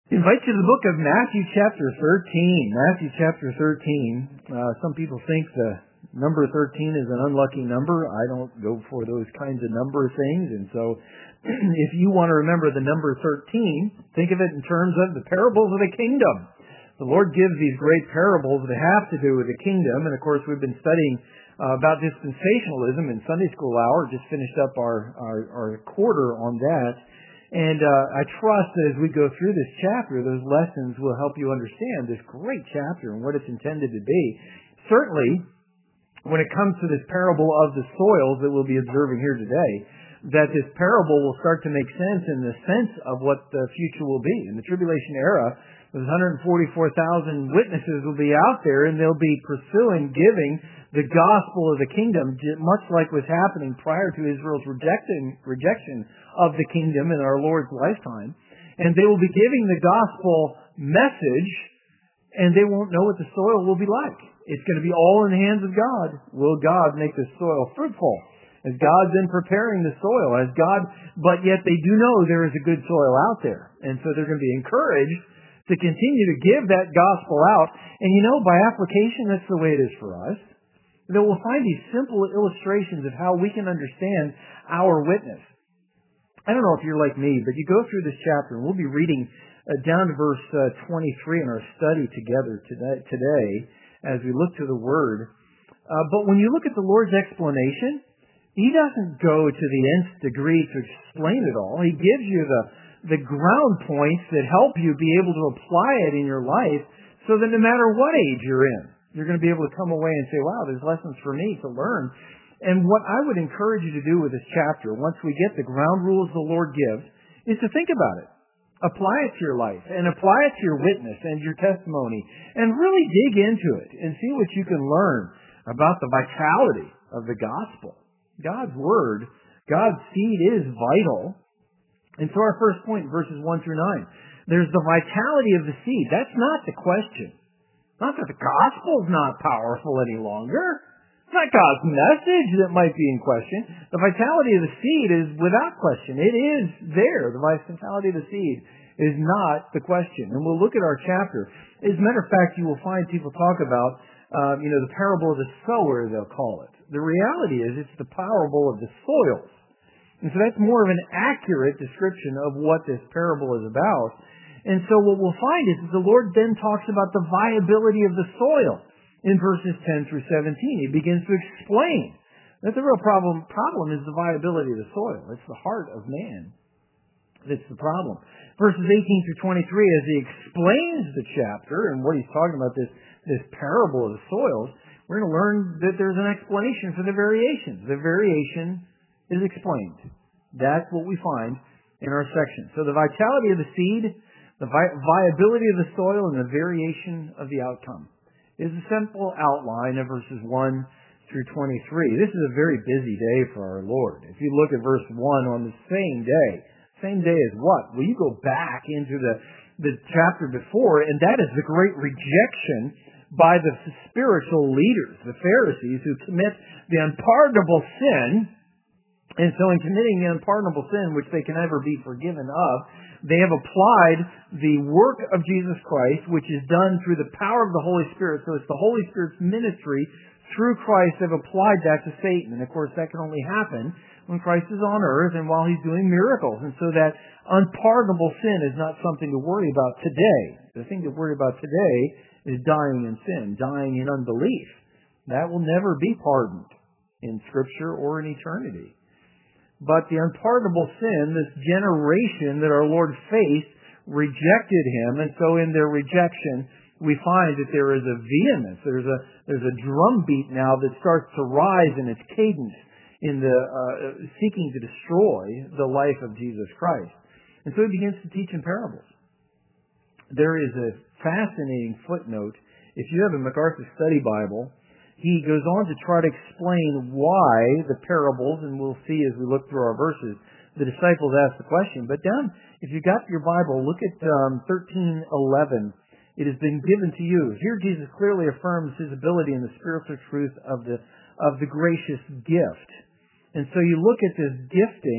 Invite you to the book of Matthew chapter 13. Matthew chapter 13. Some people think the number 13 is an unlucky number. I don't go for those kinds of number things. And so if you want to remember the number 13, think of it in terms of the parables of the kingdom. The Lord gives these great parables that have to do with the kingdom. And of course, we've been studying about dispensationalism in Sunday school hour. Just finished up our quarter on that. And I trust that as we go through this chapter, those lessons will help you understand this great chapter and what it's intended to be. Certainly, when it comes to this parable of the soils that we'll be observing here today, that this parable will start to make sense in the sense of what the future will be. In the tribulation era, those 144,000 witnesses will be out there, and they'll be pursuing, giving the gospel of the kingdom, much like was happening prior to Israel's rejection of the kingdom in our Lord's lifetime. And they will be giving the gospel message, and they won't know what the soil will be like. It's going to be all in the hands of God. Will God make the soil fruitful? As God's been preparing the soil, but yet they do know there is a good soil out there. And so they're going to be encouraged to continue to give that gospel out. And by application, that's the way it is for us. That we'll find these simple illustrations of how we can understand our witness. I don't know if you're like me, but you go through this chapter, and we'll be reading down to verse 23 in our study together today as we look to the Word. But when you look at the Lord's explanation, He doesn't go to the nth degree to explain it all. He gives you the ground points that help you be able to apply it in your life so that no matter what age you're in, you're going to be able to come away and say, wow, there's lessons for me to learn. And what I would encourage you to do with this chapter, once we get the ground rules the Lord gives, is to think about it. Apply it to your life and apply it to your witness and your testimony and really dig into it and see what you can learn about the vitality of the gospel. God's Word, God's seed is vital. And so our first point, verses 1 through 9, there's the vitality of the seed. That's not the question. Not that the gospel's not powerful any longer. It's not God's message that might be in question. The vitality of the seed is without question. It is there. The vitality of the seed is not the question. And we'll look at our chapter. As a matter of fact, you will find people talk about, the parable of the sower, they'll call it. The reality is it's the parable of the soils. And so that's more of an accurate description of what this parable is about. And so what we'll find is that the Lord then talks about the viability of the soil in verses 10 through 17. He begins to explain. That's the real problem. Problem is the viability of the soil. It's the heart of man that's the problem. Verses 18 through 23, as he explains the chapter and what he's talking about, this parable of the soils, we're going to learn that there's an explanation for the variations. The variation is explained. That's what we find in our section. So the vitality of the seed, the viability of the soil, and the variation of the outcome is a simple outline of verses 1 through 23. This is a very busy day for our Lord. If you look at verse 1 on the same day as what? Well, you go back into the chapter before, and that is the great rejection by the spiritual leaders, the Pharisees, who commit the unpardonable sin. And so in committing the unpardonable sin, which they can never be forgiven of, they have applied the work of Jesus Christ, which is done through the power of the Holy Spirit. So it's the Holy Spirit's ministry through Christ. They've applied that to Satan. And of course, that can only happen when Christ is on earth and while He's doing miracles. And so that unpardonable sin is not something to worry about today. The thing to worry about today is dying in sin, dying in unbelief. That will never be pardoned in Scripture or in eternity. But the unpardonable sin, this generation that our Lord faced, rejected Him. And so in their rejection, we find that there is a vehemence. There's a drumbeat now that starts to rise in its cadence in the seeking to destroy the life of Jesus Christ. And so He begins to teach in parables. There is a fascinating footnote. If you have a MacArthur Study Bible, he goes on to try to explain why the parables, and we'll see as we look through our verses, the disciples asked the question. But down, if you got your Bible, look at 13:11. It has been given to you. Here Jesus clearly affirms His ability in the spiritual truth of the gracious gift. And so you look at this gifting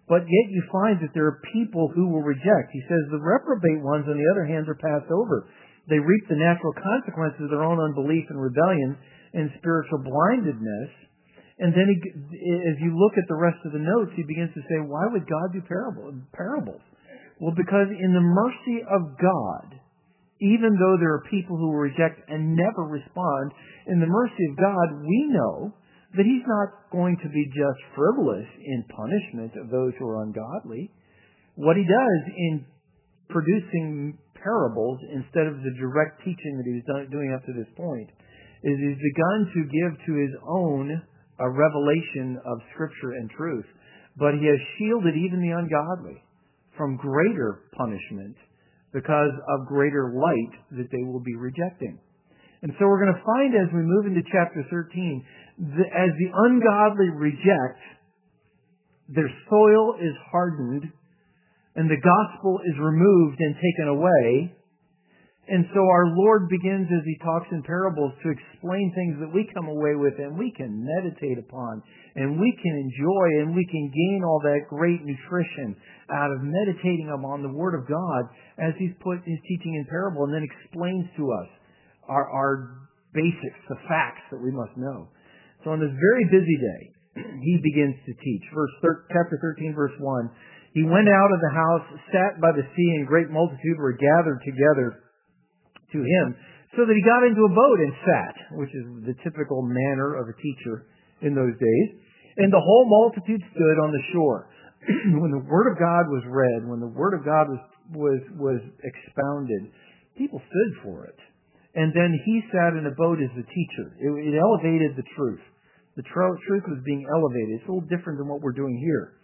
but yet you find that there are people who will reject. He says the reprobate ones, on the other hand, are passed over. They reap the natural consequences of their own unbelief and rebellion and spiritual blindedness. And then as you look at the rest of the notes, he begins to say, why would God do parables? Well, because in the mercy of God, even though there are people who will reject and never respond, in the mercy of God, we know that He's not going to be just frivolous in punishment of those who are ungodly. What He does in producing parables instead of the direct teaching that He was doing up to this point is He's begun to give to His own a revelation of Scripture and truth. But He has shielded even the ungodly from greater punishment because of greater light that they will be rejecting. And so we're going to find as we move into chapter 13, as the ungodly reject, their soil is hardened, and the gospel is removed and taken away. And so our Lord begins, as He talks in parables, to explain things that we come away with and we can meditate upon, and we can enjoy, and we can gain all that great nutrition out of meditating upon the Word of God as He's put His teaching in parable and then explains to us our basics, the facts that we must know. So on this very busy day, He begins to teach. Chapter 13, verse 1, He went out of the house, sat by the sea, and great multitude were gathered together to Him, so that He got into a boat and sat, which is the typical manner of a teacher in those days. And the whole multitude stood on the shore. When the Word of God was read, when the Word of God was expounded, people stood for it. And then He sat in a boat as the teacher. It elevated the truth. The truth was being elevated. It's a little different than what we're doing here.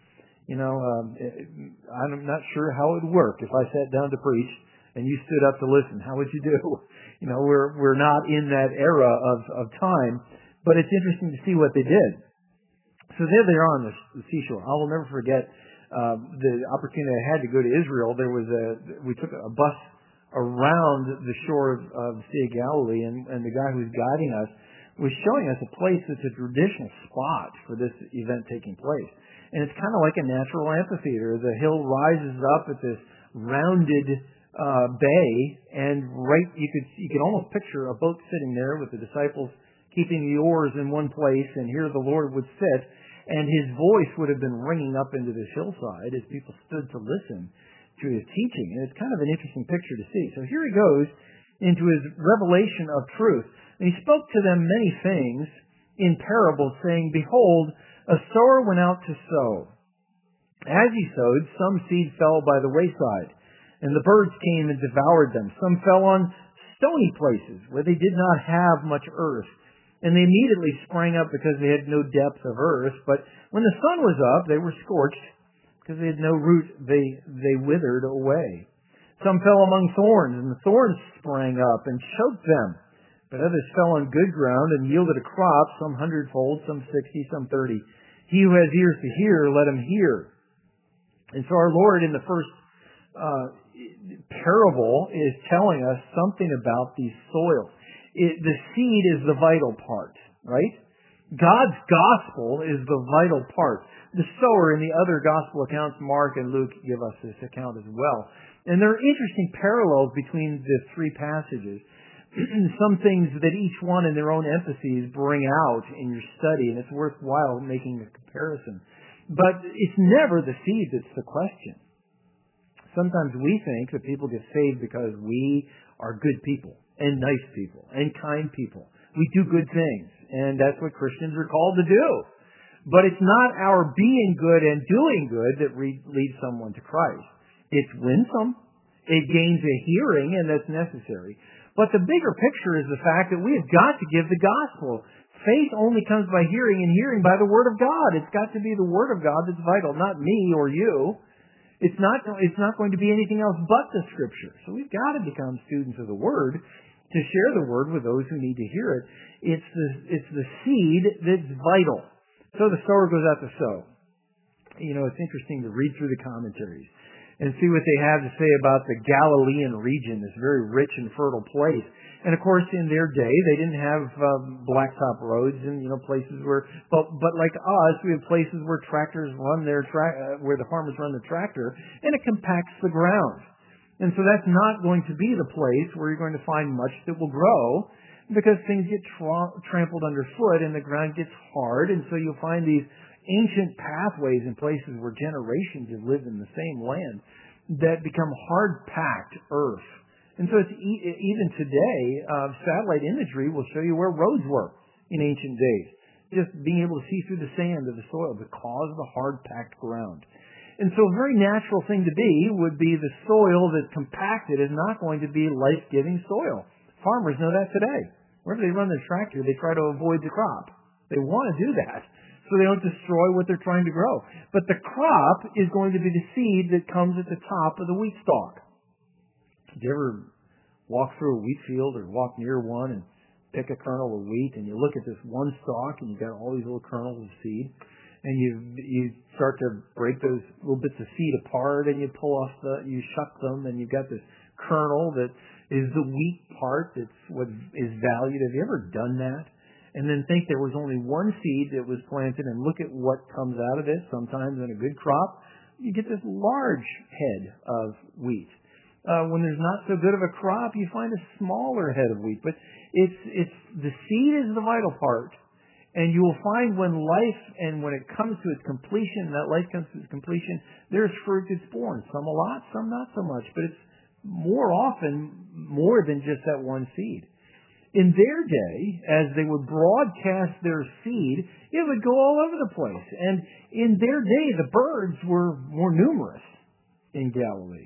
I'm not sure how it would work if I sat down to preach and you stood up to listen. How would you do? We're not in that era of time, but it's interesting to see what they did. So there they are on the seashore. I will never forget the opportunity I had to go to Israel. We took a bus around the shore of the Sea of Galilee, and the guy who was guiding us was showing us a place that's a traditional spot for this event taking place. And it's kind of like a natural amphitheater. The hill rises up at this rounded bay, and you could almost picture a boat sitting there with the disciples keeping the oars in one place, and here the Lord would sit, and His voice would have been ringing up into this hillside as people stood to listen to His teaching. And it's kind of an interesting picture to see. So here He goes into His revelation of truth. And He spoke to them many things in parables, saying, Behold, a sower went out to sow. As he sowed, some seed fell by the wayside, and the birds came and devoured them. Some fell on stony places where they did not have much earth, and they immediately sprang up because they had no depth of earth. But when the sun was up, they were scorched. Because they had no root, they withered away. Some fell among thorns, and the thorns sprang up and choked them. But others fell on good ground and yielded a crop, some 100-fold, some 60, some 30. He who has ears to hear, let him hear. And so our Lord in the first parable is telling us something about these soils. The seed is the vital part, right? God's gospel is the vital part. The sower in the other gospel accounts, Mark and Luke, give us this account as well. And there are interesting parallels between the three passages. Some things that each one in their own emphases bring out in your study, and it's worthwhile making a comparison. But it's never the seed that's the question. Sometimes we think that people get saved because we are good people and nice people and kind people. We do good things, and that's what Christians are called to do. But it's not our being good and doing good that leads someone to Christ. It's winsome. It gains a hearing, and that's necessary. But the bigger picture is the fact that we have got to give the gospel. Faith only comes by hearing, and hearing by the Word of God. It's got to be the Word of God that's vital, not me or you. It's not going to be anything else but the Scripture. So we've got to become students of the Word to share the Word with those who need to hear it. It's the seed that's vital. So the sower goes out to sow. It's interesting to read through the commentaries and see what they have to say about the Galilean region, this very rich and fertile place. And of course, in their day, they didn't have blacktop roads and places where. But like us, we have places where tractors run where the farmers run the tractor, and it compacts the ground. And so that's not going to be the place where you're going to find much that will grow, because things get trampled underfoot and the ground gets hard, and so you'll find these ancient pathways in places where generations have lived in the same land that become hard-packed earth. And so it's even today, satellite imagery will show you where roads were in ancient days. Just being able to see through the sand of the soil because of the hard-packed ground. And so a very natural thing to be would be the soil that's compacted is not going to be life-giving soil. Farmers know that today. Whenever they run their tractor, they try to avoid the crop. They want to do that so they don't destroy what they're trying to grow. But the crop is going to be the seed that comes at the top of the wheat stalk. Did you ever walk through a wheat field or walk near one and pick a kernel of wheat, and you look at this one stalk and you've got all these little kernels of seed, and you start to break those little bits of seed apart, and you you shuck them, and you've got this kernel that is the wheat part that's what is valued. Have you ever done that? And then think there was only one seed that was planted, and look at what comes out of it. Sometimes in a good crop, you get this large head of wheat. When there's not so good of a crop, you find a smaller head of wheat. But it's the seed is the vital part. And you will find when it comes to its completion, that life comes to its completion, there's fruit that's born. Some a lot, some not so much. But it's more often more than just that one seed. In their day, as they would broadcast their seed, it would go all over the place. And in their day, the birds were more numerous in Galilee.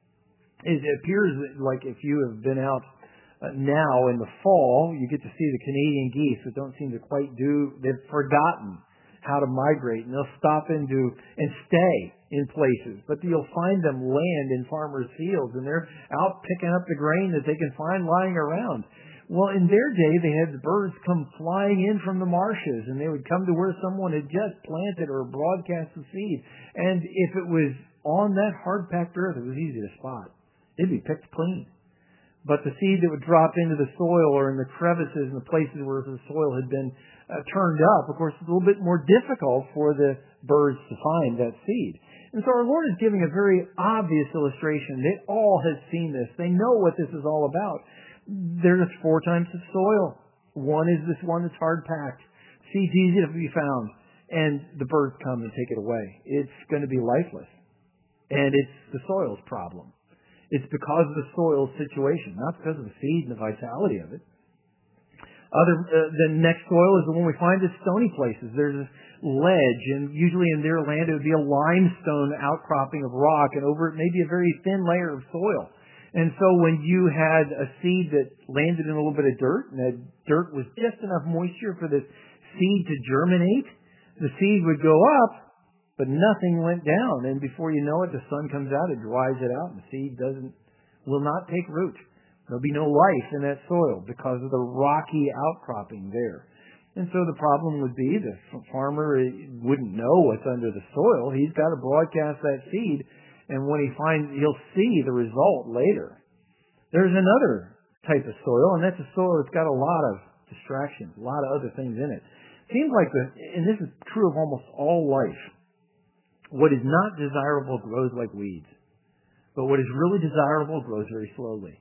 It appears like if you have been out now in the fall, you get to see the Canadian geese that don't seem to quite they've forgotten how to migrate, and they'll stop and stay in places. But you'll find them land in farmers' fields, and they're out picking up the grain that they can find lying around. Well, in their day, they had the birds come flying in from the marshes, and they would come to where someone had just planted or broadcast the seed. And if it was on that hard-packed earth, it was easy to spot. It'd be picked clean. But the seed that would drop into the soil or in the crevices and the places where the soil had been turned up, of course, it's a little bit more difficult for the birds to find that seed. And so our Lord is giving a very obvious illustration. They all have seen this. They know what this is all about. There's 4 types of soil. One is this one that's hard-packed. Seed's easy to be found. And the birds come and take it away. It's going to be lifeless. And it's the soil's problem. It's because of the soil situation, not because of the seed and the vitality of it. The next soil is the one we find at stony places. There's this ledge, and usually in their land it would be a limestone outcropping of rock, and over it may be a very thin layer of soil. And so when you had a seed that landed in a little bit of dirt, and that dirt was just enough moisture for this seed to germinate, the seed would go up, but nothing went down, and before you know it, the sun comes out, it dries it out, and the seed will not take root. There'll be no life in that soil because of the rocky outcropping there. And so the problem would be the farmer wouldn't know what's under the soil. He's got to broadcast that seed, and when he'll see the result later. There's another type of soil, and that's a soil that's got a lot of distractions, a lot of other things in it. Seems like and this is true of almost all life. What is not desirable grows like weeds. But what is really desirable grows very slowly.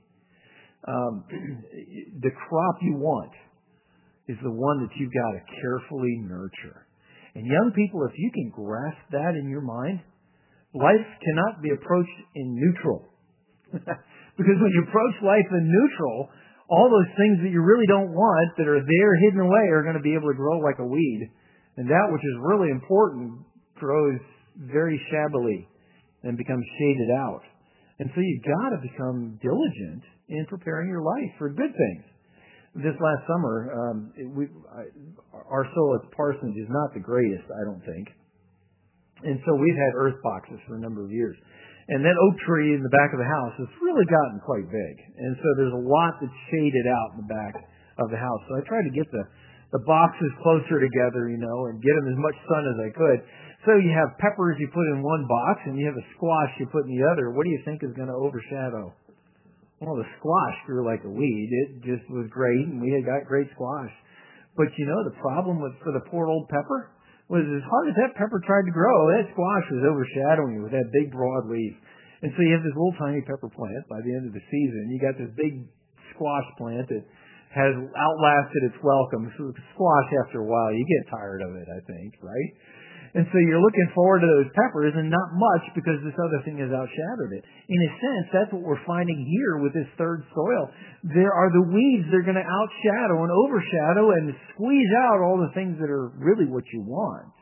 The crop you want is the one that you've got to carefully nurture. And young people, if you can grasp that in your mind, life cannot be approached in neutral. Because when you approach life in neutral, all those things that you really don't want that are there hidden away are going to be able to grow like a weed. And that which is really important grows very shabbily and becomes shaded out. And so you've got to become diligent in preparing your life for good things. This last summer, our soil at Parsons is not the greatest, I don't think. And so we've had earth boxes for a number of years. And that oak tree in the back of the house has really gotten quite big. And so there's a lot that's shaded out in the back of the house. So I tried to get the boxes closer together, and get them as much sun as I could. So you have peppers you put in one box, and you have a squash you put in the other. What do you think is going to overshadow Well, the squash grew like a weed. It just was great, and we had got great squash. But the problem for the poor old pepper was as hard as that pepper tried to grow, that squash was overshadowing it with that big broad leaf. And so you have this little tiny pepper plant by the end of the season. You got this big squash plant that has outlasted its welcome. So the squash, after a while, you get tired of it, I think, right? And so you're looking forward to those peppers and not much because this other thing has outshadowed it. In a sense, that's what we're finding here with this third soil. There are the weeds that are going to outshadow and overshadow and squeeze out all the things that are really what you want.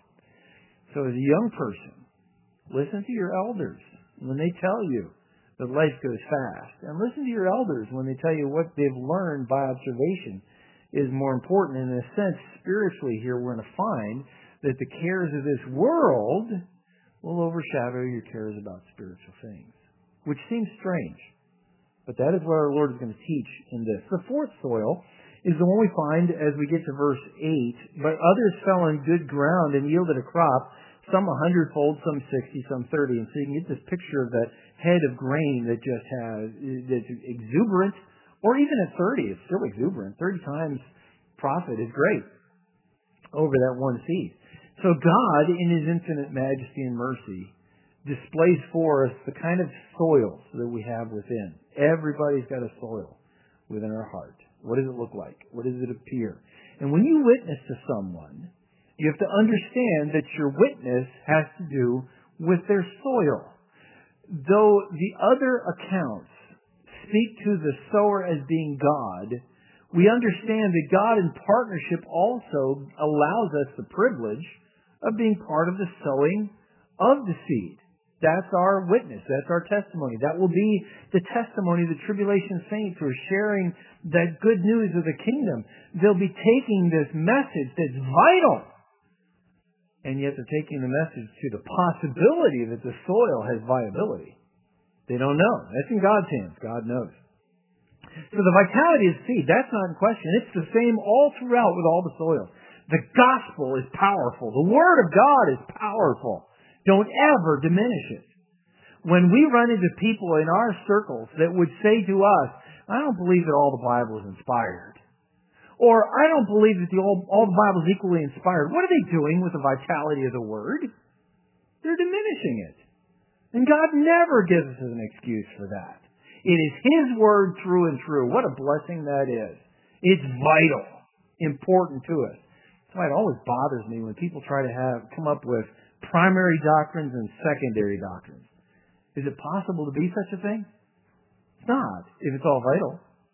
So as a young person, listen to your elders when they tell you that life goes fast. And listen to your elders when they tell you what they've learned by observation is more important. In a sense, spiritually here, we're going to find that the cares of this world will overshadow your cares about spiritual things, which seems strange. But that is what our Lord is going to teach in this. The fourth soil is the one we find as we get to verse 8. But others fell on good ground and yielded a crop, some 100-fold, some 60, some 30. And so you can get this picture of that head of grain that just that's exuberant, or even at 30, it's still exuberant. 30 times profit is great over that one seed. So God, in His infinite majesty and mercy, displays for us the kind of soils that we have within. Everybody's got a soil within our heart. What does it look like? What does it appear? And when you witness to someone, you have to understand that your witness has to do with their soil. Though the other accounts speak to the sower as being God, we understand that God in partnership also allows us the privilege of being part of the sowing of the seed. That's our witness. That's our testimony. That will be the testimony of the tribulation saints who are sharing that good news of the kingdom. They'll be taking this message that's vital, and yet they're taking the message to the possibility that the soil has viability. They don't know. That's in God's hands. God knows. So the vitality of the seed, that's not in question. It's the same all throughout with all the soils. The gospel is powerful. The Word of God is powerful. Don't ever diminish it. When we run into people in our circles that would say to us, I don't believe that all the Bible is inspired. Or, I don't believe that all the Bible is equally inspired. What are they doing with the vitality of the Word? They're diminishing it. And God never gives us an excuse for that. It is His Word through and through. What a blessing that is. It's vital, important to us. That's why it always bothers me when people try to come up with primary doctrines and secondary doctrines. Is it possible to be such a thing? It's not, if it's all vital.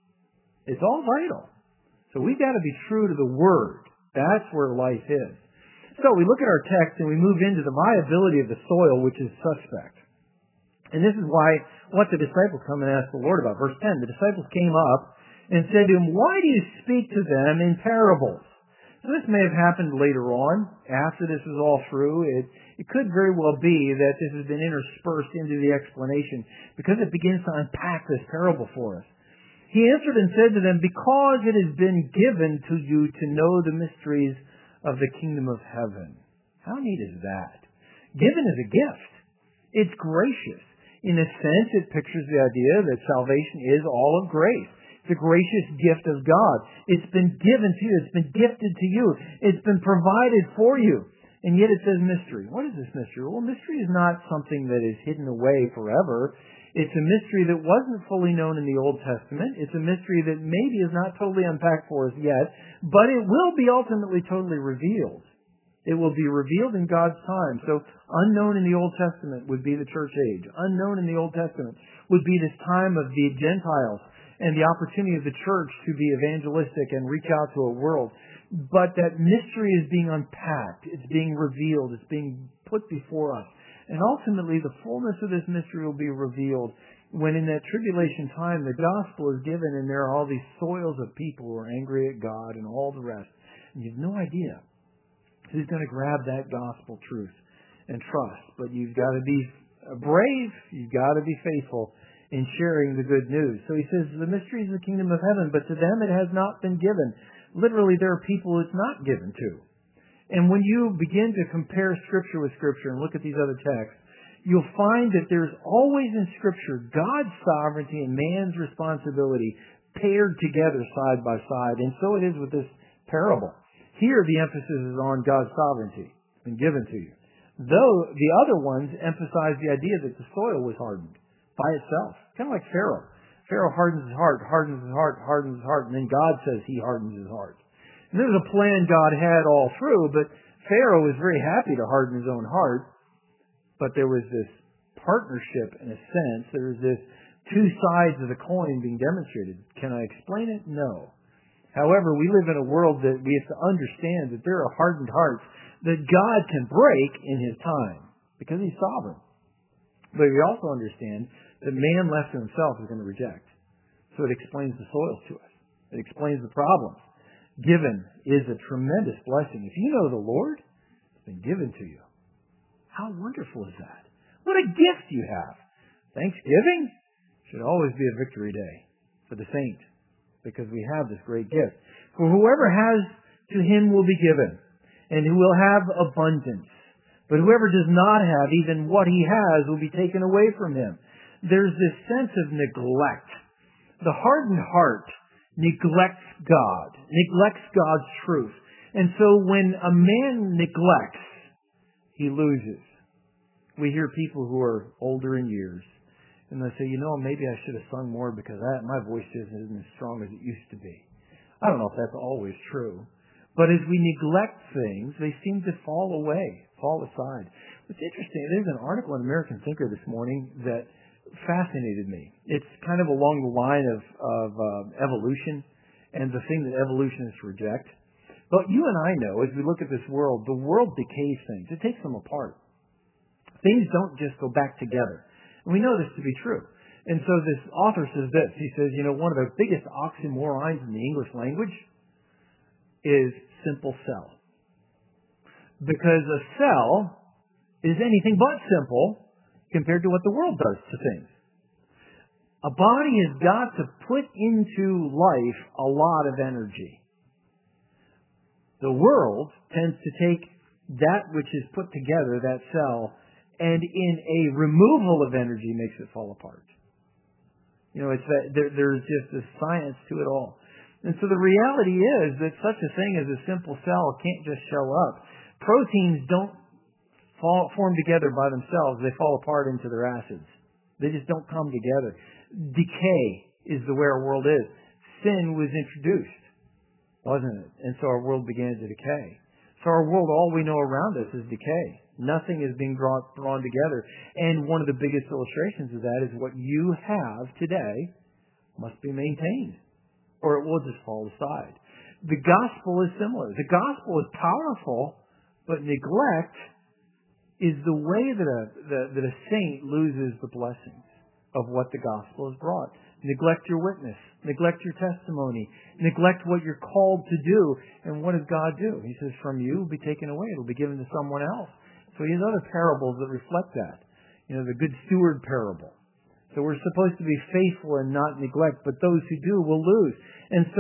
It's all vital. So we've got to be true to the Word. That's where life is. So we look at our text and we move into the viability of the soil, which is suspect. And this is what the disciples come and ask the Lord about. Verse 10, the disciples came up and said to Him, why do you speak to them in parables? So this may have happened later on, after this was all through. It could very well be that this has been interspersed into the explanation because it begins to unpack this parable for us. He answered and said to them, because it has been given to you to know the mysteries of the kingdom of heaven. How neat is that? Given as a gift. It's gracious. In a sense, it pictures the idea that salvation is all of grace. It's a gracious gift of God. It's been given to you. It's been gifted to you. It's been provided for you. And yet it says mystery. What is this mystery? Well, mystery is not something that is hidden away forever. It's a mystery that wasn't fully known in the Old Testament. It's a mystery that maybe is not totally unpacked for us yet, but it will be ultimately totally revealed. It will be revealed in God's time. So unknown in the Old Testament would be the church age. Unknown in the Old Testament would be this time of the Gentiles and the opportunity of the church to be evangelistic and reach out to a world. But that mystery is being unpacked. It's being revealed. It's being put before us. And ultimately, the fullness of this mystery will be revealed when in that tribulation time, the gospel is given and there are all these soils of people who are angry at God and all the rest. And you have no idea who's going to grab that gospel truth and trust. But you've got to be brave. You've got to be faithful in sharing the good news. So he says, the mystery is the kingdom of heaven, but to them it has not been given. Literally, there are people it's not given to. And when you begin to compare Scripture with Scripture and look at these other texts, you'll find that there's always in Scripture God's sovereignty and man's responsibility paired together side by side. And so it is with this parable. Here the emphasis is on God's sovereignty. It's been given to you. Though the other ones emphasize the idea that the soil was hardened by itself. Kind of like Pharaoh. Pharaoh hardens his heart, hardens his heart, hardens his heart, and then God says he hardens his heart. And this is a plan God had all through, but Pharaoh was very happy to harden his own heart. But there was this partnership in a sense. There was this two sides of the coin being demonstrated. Can I explain it? No. However, we live in a world that we have to understand that there are hardened hearts that God can break in His time because He's sovereign. But we also understand that man left to himself is going to reject. So it explains the soils to us. It explains the problems. Given is a tremendous blessing. If you know the Lord, it's been given to you. How wonderful is that? What a gift you have. Thanksgiving should always be a victory day for the saint, because we have this great gift. For whoever has, to him will be given, and who will have abundance. But whoever does not have, even what he has will be taken away from him. There's this sense of neglect. The hardened heart neglects God, neglects God's truth. And so when a man neglects, he loses. We hear people who are older in years, and they say, maybe I should have sung more because my voice isn't as strong as it used to be. I don't know if that's always true. But as we neglect things, they seem to fall away, fall aside. What's interesting, there's an article in American Thinker this morning that fascinated me. It's kind of along the line of evolution and the thing that evolutionists reject. But you and I know, as we look at this world, the world decays things. It takes them apart. Things don't just go back together. And we know this to be true. And so this author says this. He says, one of the biggest oxymorons in the English language is simple cell. Because a cell is anything but simple compared to what the world does to things. A body has got to put into life a lot of energy. The world tends to take that which is put together, that cell, and in a removal of energy makes it fall apart. It's that there's just a science to it all. And so the reality is that such a thing as a simple cell can't just show up. Proteins don't form together by themselves. They fall apart into their acids. They just don't come together. Decay is the way our world is. Sin was introduced, wasn't it? And so our world began to decay. So our world, all we know around us is decay. Nothing is being drawn together. And one of the biggest illustrations of that is what you have today must be maintained, or it will just fall aside. The gospel is similar. The gospel is powerful, but neglect is the way that a saint loses the blessings of what the gospel has brought. Neglect your witness. Neglect your testimony. Neglect what you're called to do. And what does God do? He says, from you will be taken away. It will be given to someone else. So he has other parables that reflect that. The good steward parable. So we're supposed to be faithful and not neglect, but those who do will lose. And so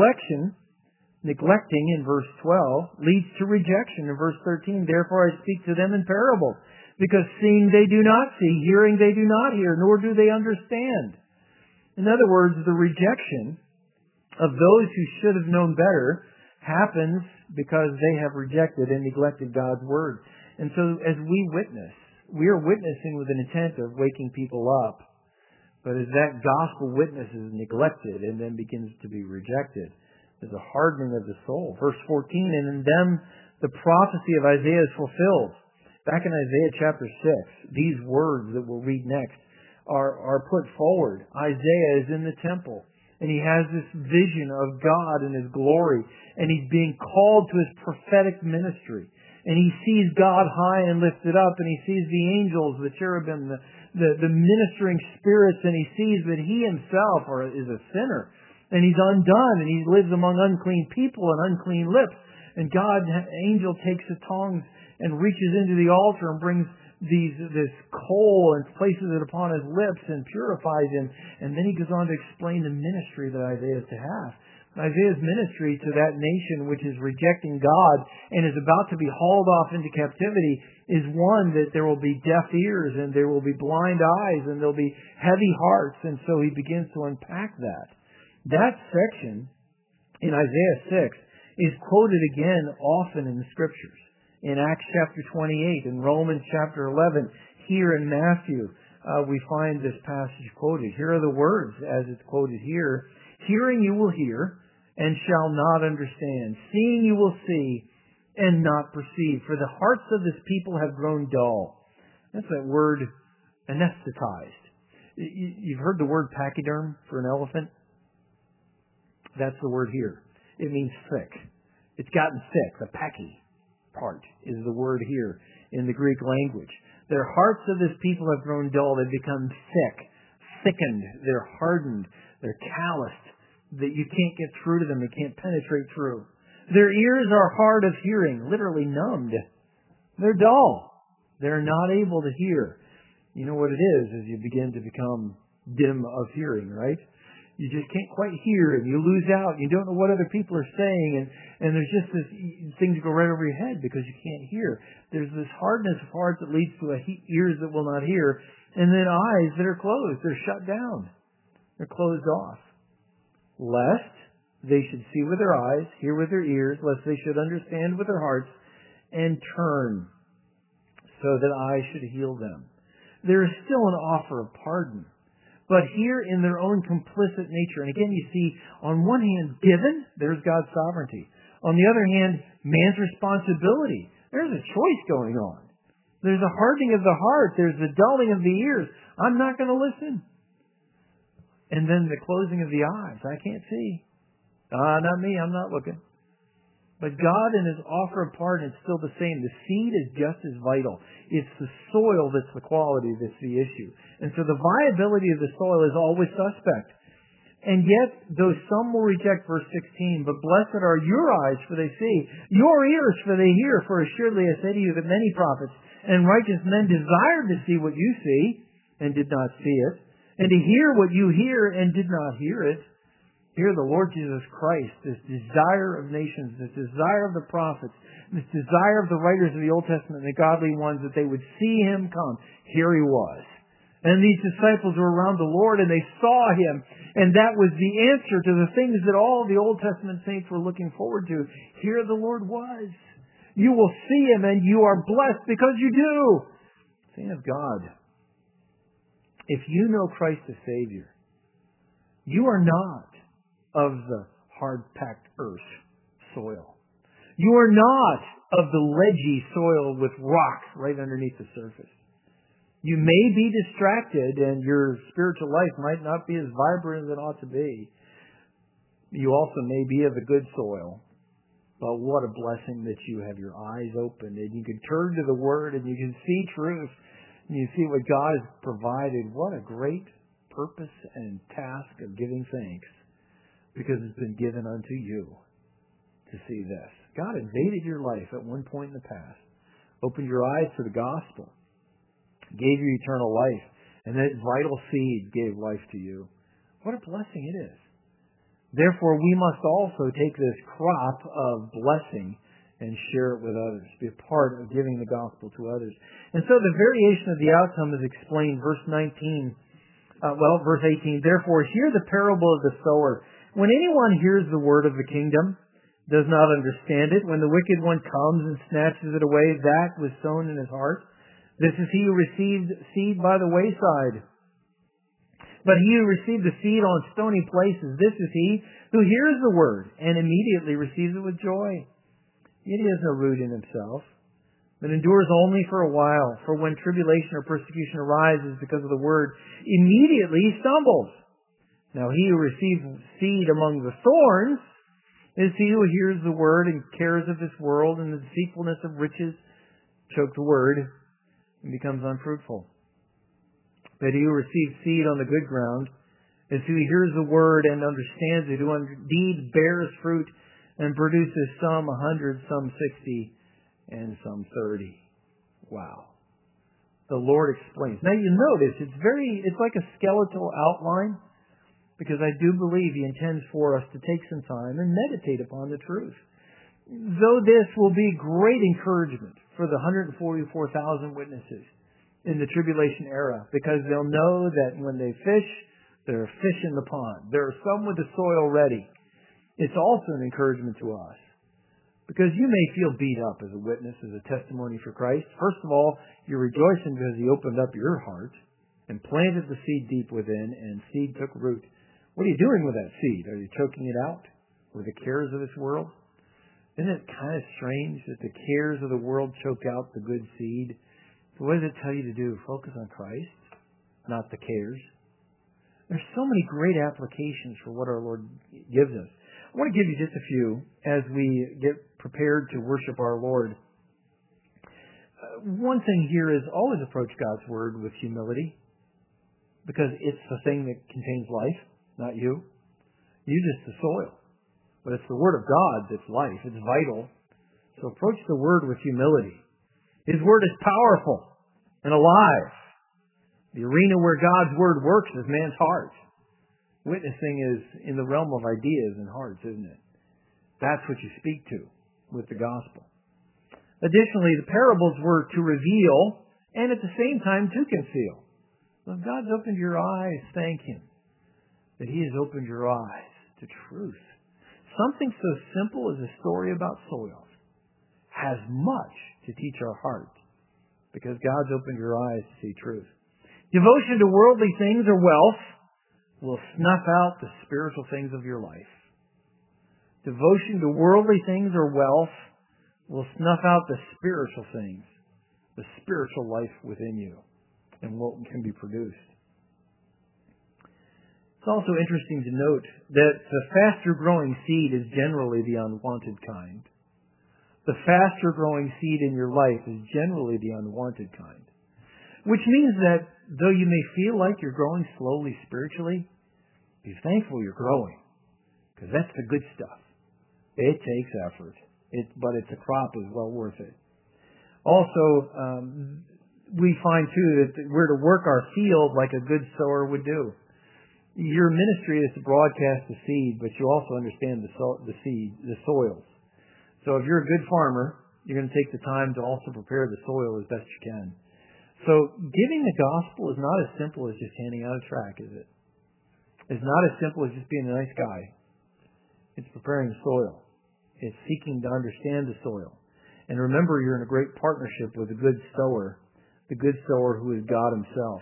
neglecting in verse 12 leads to rejection in verse 13. Therefore I speak to them in parables, because seeing they do not see, hearing they do not hear, nor do they understand. In other words, the rejection of those who should have known better happens because they have rejected and neglected God's word. And so as we witness, we are witnessing with an intent of waking people up. But as that gospel witness is neglected and then begins to be rejected, there's a hardening of the soul. Verse 14, and in them the prophecy of Isaiah is fulfilled. Back in Isaiah chapter 6, these words that we'll read next are put forward. Isaiah is in the temple, and he has this vision of God and His glory, and he's being called to his prophetic ministry. And he sees God high and lifted up, and he sees the angels, the cherubim, the ministering spirits, and he sees that he himself is a sinner. And he's undone, and he lives among unclean people and unclean lips. And God's angel takes the tongs and reaches into the altar and brings this coal and places it upon his lips and purifies him. And then he goes on to explain the ministry that Isaiah is to have. Isaiah's ministry to that nation which is rejecting God and is about to be hauled off into captivity is one that there will be deaf ears and there will be blind eyes and there will be heavy hearts. And so he begins to unpack that. That section in Isaiah 6 is quoted again often in the Scriptures. In Acts chapter 28, in Romans chapter 11, here in Matthew, we find this passage quoted. Here are the words as it's quoted here. Hearing you will hear and shall not understand. Seeing you will see and not perceive. For the hearts of this people have grown dull. That's that word anesthetized. You've heard the word pachyderm for an elephant? That's the word here. It means sick. It's gotten sick. The pachy part is the word here in the Greek language. Their hearts of this people have grown dull. They've become sick, thickened. They're hardened. They're calloused. That you can't get through to them. You can't penetrate through. Their ears are hard of hearing, literally numbed. They're dull. They're not able to hear. You know what it is as you begin to become dim of hearing, right? You just can't quite hear, and you lose out. You don't know what other people are saying, and there's just this things go right over your head because you can't hear. There's this hardness of heart that leads to ears that will not hear, and then eyes that are closed. They're shut down. They're closed off. Lest they should see with their eyes, hear with their ears, lest they should understand with their hearts, and turn, so that I should heal them. There is still an offer of pardon. But here in their own complicit nature, and again you see, on one hand, given, there's God's sovereignty. On the other hand, man's responsibility. There's a choice going on. There's a hardening of the heart. There's the dulling of the ears. I'm not going to listen. And then the closing of the eyes. I can't see. Not me. I'm not looking. But God in His offer of pardon is still the same. The seed is just as vital. It's the soil that's the quality that's the issue. And so the viability of the soil is always suspect. And yet, though some will reject verse 16, but blessed are your eyes, for they see, your ears, for they hear. For assuredly I say to you that many prophets and righteous men desired to see what you see, and did not see it, and to hear what you hear, and did not hear it. Here the Lord Jesus Christ, this desire of nations, this desire of the prophets, this desire of the writers of the Old Testament, the godly ones, that they would see Him come. Here He was. And these disciples were around the Lord and they saw Him. And that was the answer to the things that all the Old Testament saints were looking forward to. Here the Lord was. You will see Him and you are blessed because you do. Saint of God, if you know Christ as Savior, you are not of the hard-packed earth soil. You are not of the ledgy soil with rock right underneath the surface. You may be distracted and your spiritual life might not be as vibrant as it ought to be. You also may be of the good soil. But what a blessing that you have your eyes open and you can turn to the Word and you can see truth and you see what God has provided. What a great purpose and task of giving thanks, because it's been given unto you to see this. God invaded your life at one point in the past, opened your eyes to the gospel, gave you eternal life, and that vital seed gave life to you. What a blessing it is. Therefore, we must also take this crop of blessing and share it with others, be a part of giving the gospel to others. And so the variation of the outcome is explained, verse 18. Therefore, hear the parable of the sower. When anyone hears the word of the kingdom, does not understand it, when the wicked one comes and snatches it away, that was sown in his heart. This is he who received seed by the wayside. But he who received the seed on stony places, this is he who hears the word and immediately receives it with joy. Yet he has no root in himself, but endures only for a while. For when tribulation or persecution arises because of the word, immediately he stumbles. Now he who receives seed among the thorns is he who hears the word and cares of this world, and the deceitfulness of riches choke the word and becomes unfruitful. But he who receives seed on the good ground is who hears the word and understands it, who indeed bears fruit and produces some 100, some 60, and some 30. Wow. The Lord explains. Now you notice it's like a skeletal outline. because I do believe He intends for us to take some time and meditate upon the truth. Though this will be great encouragement for the 144,000 witnesses in the tribulation era, because they'll know that when they fish, there are fish in the pond. There are some with the soil ready. It's also an encouragement to us, because you may feel beat up as a witness, as a testimony for Christ. First of all, you're rejoicing because He opened up your heart and planted the seed deep within, and seed took root. What are you doing with that seed? Are you choking it out with the cares of this world? Isn't it kind of strange that the cares of the world choke out the good seed? So what does it tell you to do? Focus on Christ, not the cares. There's so many great applications for what our Lord gives us. I want to give you just a few as we get prepared to worship our Lord. One thing here is always approach God's Word with humility, because it's the thing that contains life, not you. You're just the soil. But it's the Word of God that's life. It's vital. So approach the Word with humility. His Word is powerful and alive. The arena where God's Word works is man's heart. Witnessing is in the realm of ideas and hearts, isn't it? That's what you speak to with the gospel. Additionally, the parables were to reveal and at the same time to conceal. So if God's opened your eyes, thank Him that He has opened your eyes to truth. Something so simple as a story about soils has much to teach our heart, because God's opened your eyes to see truth. Devotion to worldly things or wealth will snuff out the spiritual things of your life. Devotion to worldly things or wealth will snuff out the spiritual things, the spiritual life within you, and what can be produced. It's also interesting to note that the faster growing seed is generally the unwanted kind. The faster growing seed in your life is generally the unwanted kind. Which means that though you may feel like you're growing slowly spiritually, be thankful you're growing, because that's the good stuff. It takes effort, but it's a crop is well worth it. Also, we find too that we're to work our field like a good sower would do. Your ministry is to broadcast the seed, but you also understand the soils. So if you're a good farmer, you're going to take the time to also prepare the soil as best you can. So giving the gospel is not as simple as just handing out a tract, is it? It's not as simple as just being a nice guy. It's preparing the soil. It's seeking to understand the soil. And remember, you're in a great partnership with the good sower who is God Himself.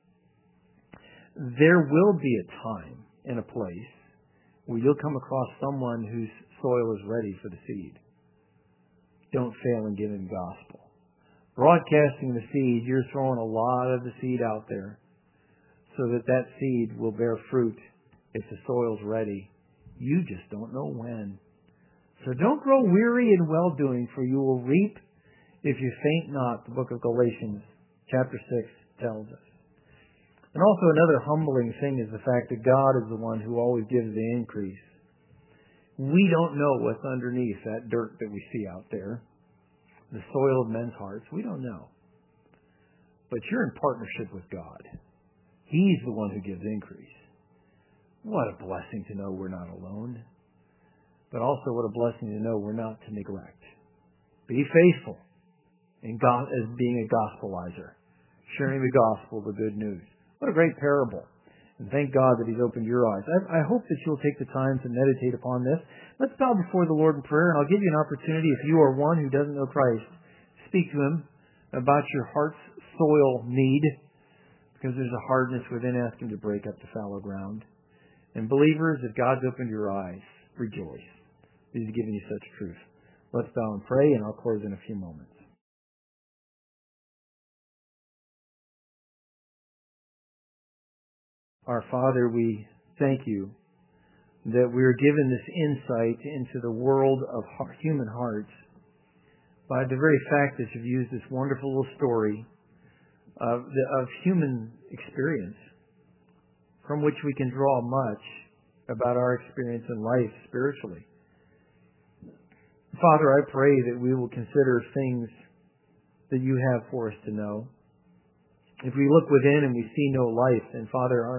There will be a time and a place where you'll come across someone whose soil is ready for the seed. Don't fail in giving the gospel. Broadcasting the seed, you're throwing a lot of the seed out there so that seed will bear fruit if the soil's ready. You just don't know when. So don't grow weary in well-doing, for you will reap if you faint not, the book of Galatians, chapter 6, tells us. And also another humbling thing is the fact that God is the one who always gives the increase. We don't know what's underneath that dirt that we see out there, the soil of men's hearts. We don't know. But you're in partnership with God. He's the one who gives increase. What a blessing to know we're not alone. But also what a blessing to know we're not to neglect. Be faithful as being a gospelizer, sharing the gospel, the good news. What a great parable. And thank God that He's opened your eyes. I hope that you'll take the time to meditate upon this. Let's bow before the Lord in prayer, and I'll give you an opportunity, if you are one who doesn't know Christ, speak to Him about your heart's soil need, because there's a hardness within. Ask Him to break up the fallow ground. And believers, if God's opened your eyes, rejoice. He's given you such truth. Let's bow and pray, and I'll close in a few moments. Our Father, we thank You that we are given this insight into the world of human hearts by the very fact that You've used this wonderful little story of human experience, from which we can draw much about our experience in life spiritually. Father, I pray that we will consider things that You have for us to know. If we look within and we see no life, then Father,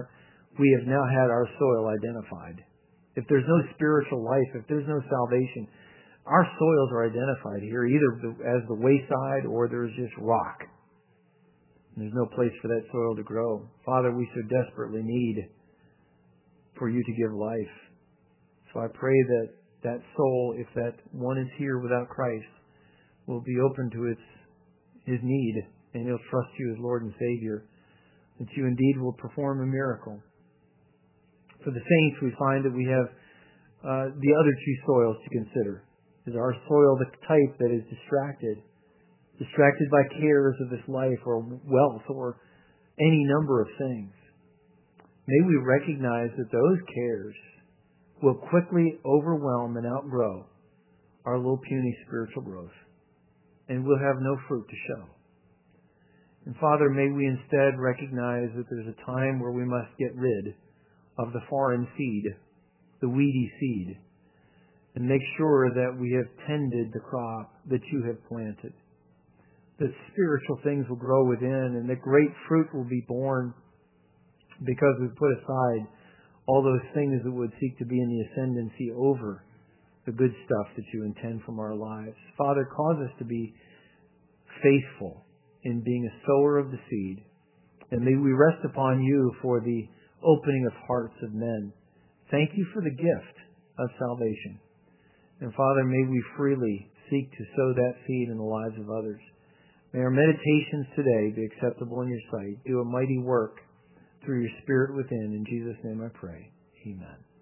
we have now had our soil identified. If there's no spiritual life, if there's no salvation, our soils are identified here, either as the wayside or there's just rock. And there's no place for that soil to grow. Father, we so desperately need for you to give life. So I pray that that soul, if that one is here without Christ, will be open to his need, and he'll trust you as Lord and Savior, that you indeed will perform a miracle. For the saints, we find that we have the other two soils to consider. Is our soil the type that is distracted by cares of this life or wealth or any number of things? May we recognize that those cares will quickly overwhelm and outgrow our little puny spiritual growth, and we'll have no fruit to show. And Father, may we instead recognize that there's a time where we must get rid of the foreign seed, the weedy seed, and make sure that we have tended the crop that you have planted, that spiritual things will grow within, and that great fruit will be born because we've put aside all those things that would seek to be in the ascendancy over the good stuff that you intend from our lives. Father, cause us to be faithful in being a sower of the seed, and may we rest upon you for the opening of hearts of men. Thank you for the gift of salvation. And Father, may we freely seek to sow that seed in the lives of others. May our meditations today be acceptable in your sight. Do a mighty work through your Spirit within. In Jesus' name I pray. Amen.